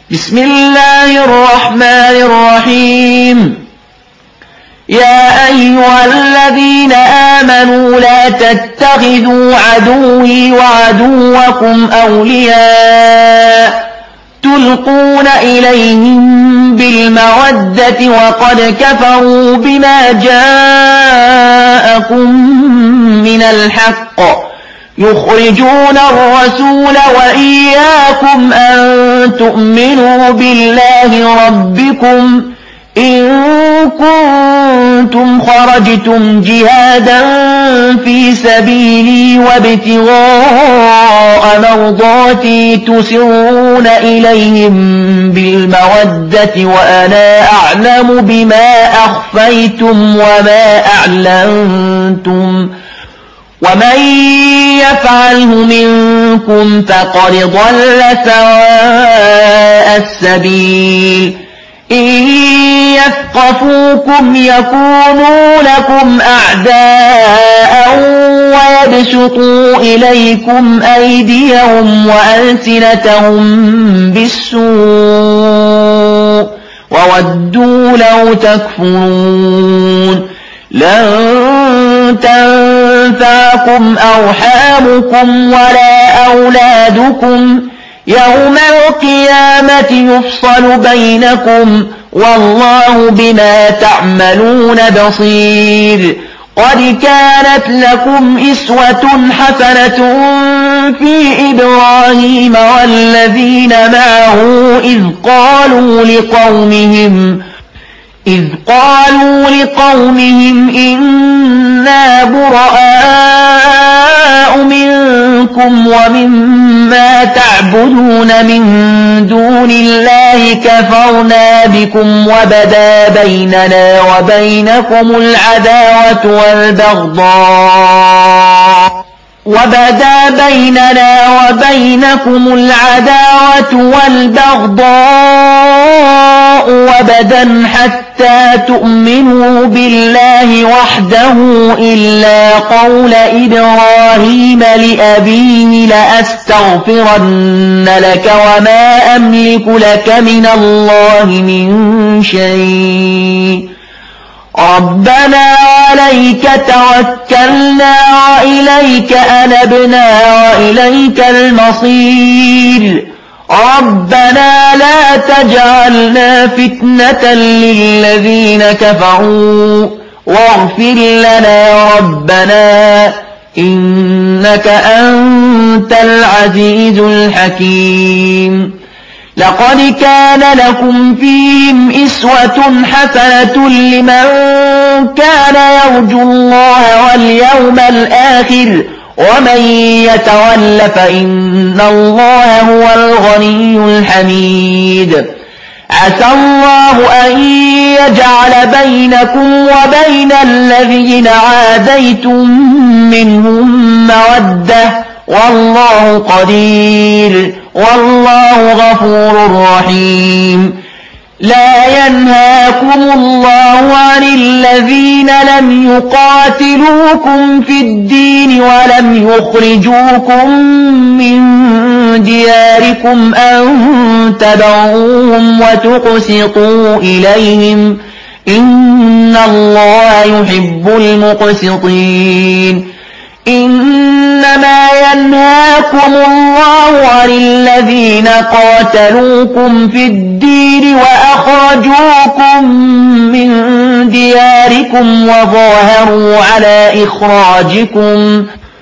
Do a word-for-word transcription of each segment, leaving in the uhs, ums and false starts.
بسم الله الرحمن الرحيم. يا أيها الذين آمنوا لا تتخذوا عدوي وعدوكم أولياء تلقون إليهم بالمودة وقد كفروا بما جاءكم من الحق يخرجون الرسول وإياكم أن تؤمنوا بالله ربكم إن كنتم خرجتم جهادا في سبيلي وابتغاء مرضاتي تسرون إليهم بالمودة وأنا أعلم بما أخفيتم وما أعلنتم ومن يفعله منكم فقد ضل سواء السبيل إن يثقفوكم يكونوا لكم أعداء ويبسطوا إليكم أيديهم وألسنتهم بالسوء وودوا لو تكفرون لن تنفعكم أرحامكم ولا أولادكم يوم القيامة يفصل بينكم والله بما تعملون بصير. قد كانت لكم إسوة حسنة في إبراهيم والذين معه إذ قالوا لقومهم إذ قالوا لقومهم إنا براء منكم ومما تعبدون من دون الله كفرنا بكم وبدا بيننا وبينكم العداوة والبغضاء وبدا بيننا وبينكم العداوة والبغضاء وبدا حتى تؤمنوا بالله وحده إلا قول إبراهيم لأبيه لأستغفرن لك وما أملك لك من الله من شيء ربنا عليك توكلنا وإليك أنبنا وإليك المصير ربنا لا تجعلنا فتنة للذين كفروا واغفر لنا ربنا إنك أنت العزيز الحكيم. لقد كان لكم فيهم إسوة حسنة لمن كان يرجو الله واليوم الآخر ومن يتول فإن الله هو الغني الحميد. عسى الله أن يجعل بينكم وبين الذين عاديتم منهم مودة والله قدير والله غفور رحيم. لا ينهاكم الله عن الذين لم يقاتلوكم في الدين ولم يخرجوكم من دياركم أن تبروهم وتقسطوا إليهم إن الله يحب المقسطين. إنما ينهاكم الله عن الذين قاتلوكم في الدين وأخرجوكم من دياركم وظاهروا على إخراجكم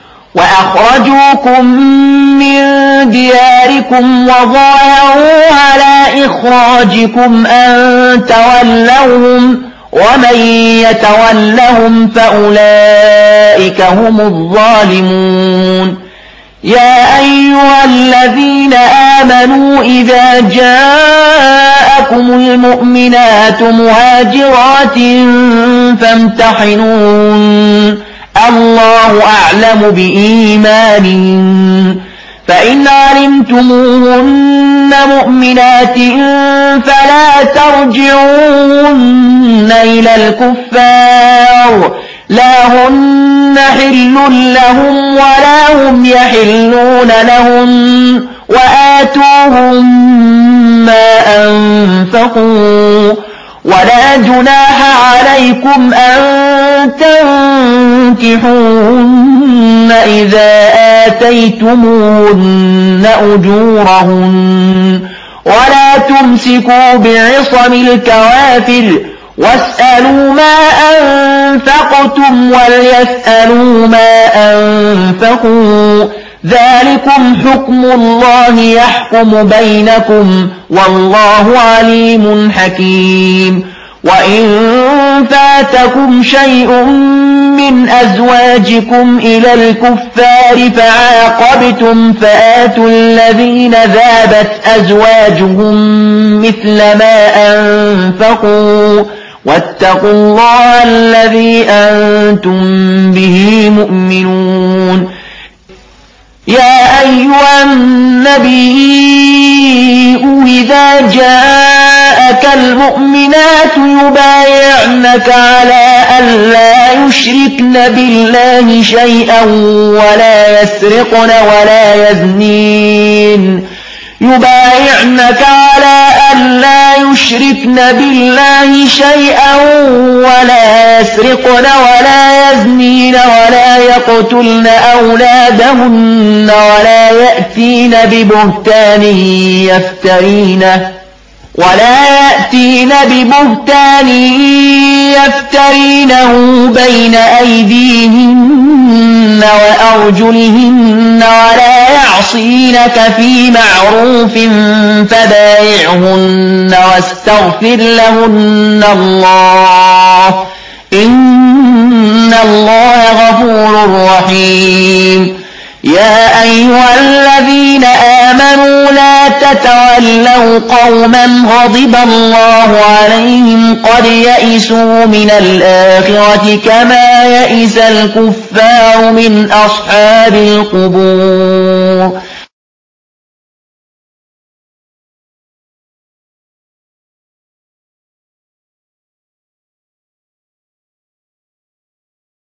وأخرجوكم من دياركم وظاهروا على إخراجكم أن تولوهم ومن يتولهم فأولئك هم الظالمون. يا أيها الذين آمنوا إذا جاءكم المؤمنات مهاجرات فامتحنون الله أعلم بإيمانهن فإن علمتموهن مؤمنات فلا ترجعوهن إلى الكفار لا هن حل لهم ولا هم يحلون لهم وآتوهم ما أنفقوا ولا جناح عليكم أن تنكحوهن إذا آتيتموهن أجورهن ولا تمسكوا بعصم الكوافر واسألوا ما أنفقتم وليسألوا ما أنفقوا ذلكم حكم الله يحكم بينكم والله عليم حكيم وإن فاتكم شيء من أزواجكم إلى الكفار فعاقبتم فآتوا الذين ذابت أزواجهم مثل ما أنفقوا واتقوا الله الذي أنتم به مؤمنون يا أيها النبي إذا جاءك المؤمنات يبايعنك على أن لا يشركن بالله شيئا ولا يسرقن ولا يزنين يبايعنك على أن لا يشركن بالله شيئا ولا يسرقن ولا يزنين ولا يقتلن أولادهن ولا يأتين ببهتان يفترينه ولا يأتين ببهتان يفترينه بين أيديهن وأرجلهن ولا يعصينك في معروف فبايعهن واستغفر لهن الله إن الله غفور رحيم يا أيها الذين آمنوا لا تتولوا قوما غضب الله عليهم قد يئسوا من الآخرة كما يئس الكفار من أصحاب القبور